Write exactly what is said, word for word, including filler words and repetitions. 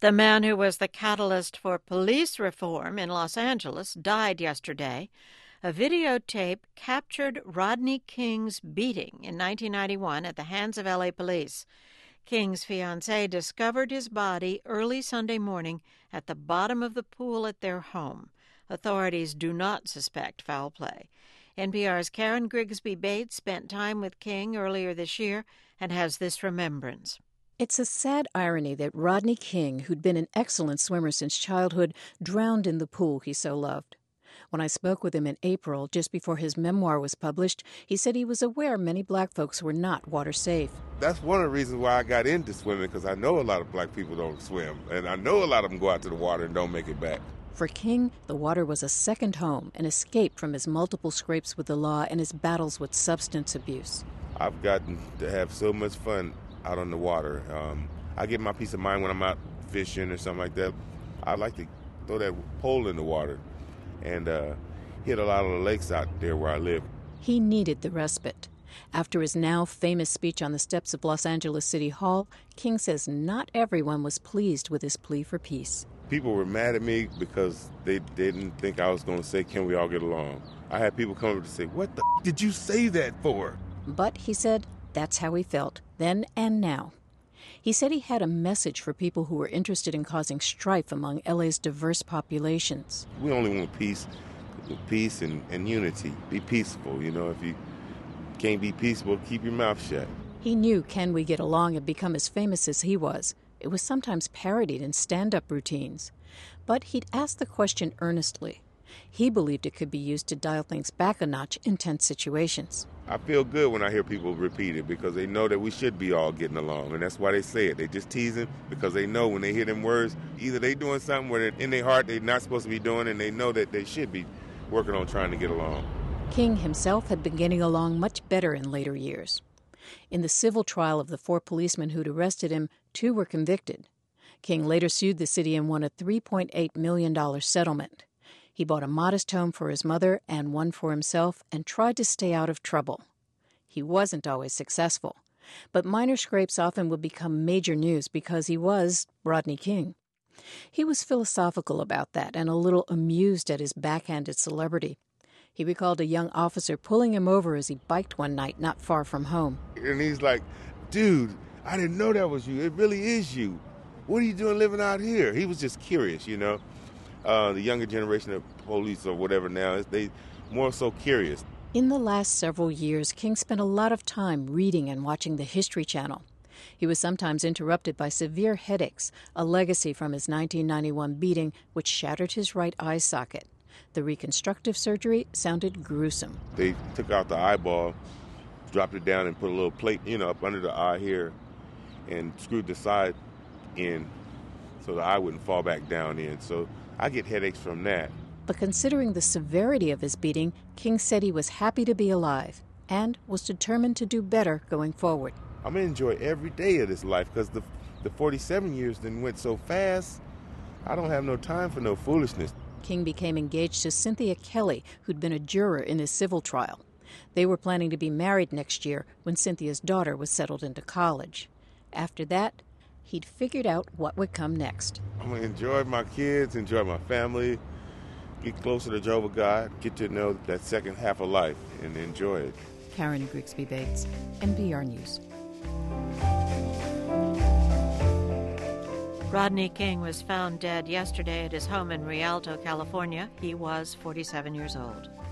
The man who was the catalyst for police reform in Los Angeles died yesterday. A videotape captured Rodney King's beating in nineteen ninety-one at the hands of L A police. King's fiancée discovered his body early Sunday morning at the bottom of the pool at their home. Authorities do not suspect foul play. N P R's Karen Grigsby Bates spent time with King earlier this year and has this remembrance. It's a sad irony that Rodney King, who'd been an excellent swimmer since childhood, drowned in the pool he so loved. When I spoke with him in April, just before his memoir was published, he said he was aware many black folks were not water safe. That's one of the reasons why I got into swimming, because I know a lot of black people don't swim, and I know a lot of them go out to the water and don't make it back. For King, the water was a second home, an escape from his multiple scrapes with the law and his battles with substance abuse. I've gotten to have so much fun out on the water. Um, I get my peace of mind when I'm out fishing or something like that. I like to throw that pole in the water and uh, hit a lot of the lakes out there where I live. He needed the respite. After his now famous speech on the steps of Los Angeles City Hall, King says not everyone was pleased with his plea for peace. People were mad at me because they didn't think I was going to say, "Can we all get along?" I had people come up to say, "What the f- did you say that for?" But, he said, that's how he felt, then and now. He said he had a message for people who were interested in causing strife among L A's diverse populations. We only want peace, peace and, and unity. Be peaceful, you know. If you can't be peaceful, keep your mouth shut. He knew Can We Get Along had become as famous as he was. It was sometimes parodied in stand-up routines. But he'd asked the question earnestly. He believed it could be used to dial things back a notch in tense situations. I feel good when I hear people repeat it because they know that we should be all getting along, and that's why they say it. They just teasing because they know when they hear them words, either they doing something where in their heart they're not supposed to be doing, and they know that they should be working on trying to get along. King himself had been getting along much better in later years. In the civil trial of the four policemen who'd arrested him, two were convicted. King later sued the city and won a three point eight million dollars settlement. He bought a modest home for his mother and one for himself and tried to stay out of trouble. He wasn't always successful, but minor scrapes often would become major news because he was Rodney King. He was philosophical about that and a little amused at his backhanded celebrity. He recalled a young officer pulling him over as he biked one night not far from home. And he's like, "Dude, I didn't know that was you. It really is you. What are you doing living out here?" He was just curious, you know. Uh, the younger generation of police or whatever now, they more so curious. In the last several years, King spent a lot of time reading and watching the History Channel. He was sometimes interrupted by severe headaches, a legacy from his nineteen ninety-one beating, which shattered his right eye socket. The reconstructive surgery sounded gruesome. They took out the eyeball, dropped it down and put a little plate, you know, up under the eye here, and screwed the side in so the eye wouldn't fall back down in. So I get headaches from that. But considering the severity of his beating, King said he was happy to be alive and was determined to do better going forward. I'm going to enjoy every day of this life because the, the forty-seven years then went so fast. I don't have no time for no foolishness. King became engaged to Cynthia Kelly, who'd been a juror in his civil trial. They were planning to be married next year when Cynthia's daughter was settled into college. After that, he'd figured out what would come next. I'm going to enjoy my kids, enjoy my family, get closer to Jehovah God, get to know that second half of life and enjoy it. Karen Grigsby Bates, N P R News. Rodney King was found dead yesterday at his home in Rialto, California. He was forty-seven years old.